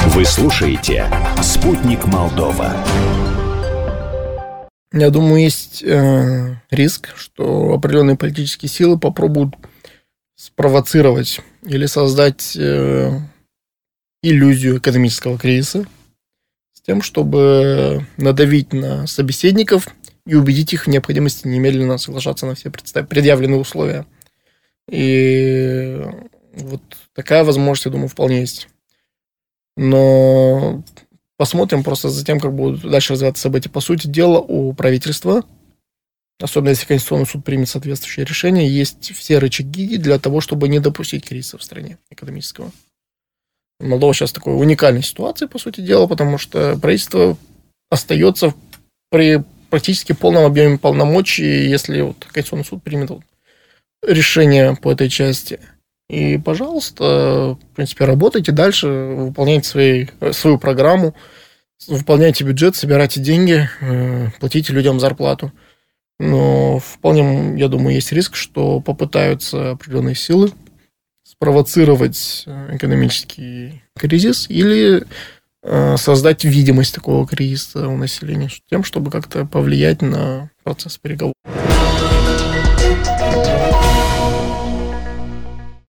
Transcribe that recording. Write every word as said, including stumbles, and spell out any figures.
Вы слушаете «Спутник Молдова». Я думаю, есть э, риск, что определенные политические силы попробуют спровоцировать или создать э, иллюзию экономического кризиса с тем, чтобы надавить на собеседников и убедить их в необходимости немедленно соглашаться на все предъявленные условия. И вот такая возможность, я думаю, вполне есть. Но посмотрим просто за тем, как будут дальше развиваться события. По сути дела, у правительства, особенно если Конституционный суд примет соответствующее решение, есть все рычаги для того, чтобы не допустить кризиса в стране экономического. Молдова сейчас в такой уникальной ситуации, по сути дела, потому что правительство остается при практически полном объеме полномочий, если вот Конституционный суд примет вот решение по этой части. И, пожалуйста, в принципе, работайте дальше, выполняйте свои, свою программу, выполняйте бюджет, собирайте деньги, платите людям зарплату. Но вполне, я думаю, есть риск, что попытаются определенные силы спровоцировать экономический кризис или создать видимость такого кризиса у населения, тем, чтобы как-то повлиять на процесс переговоров.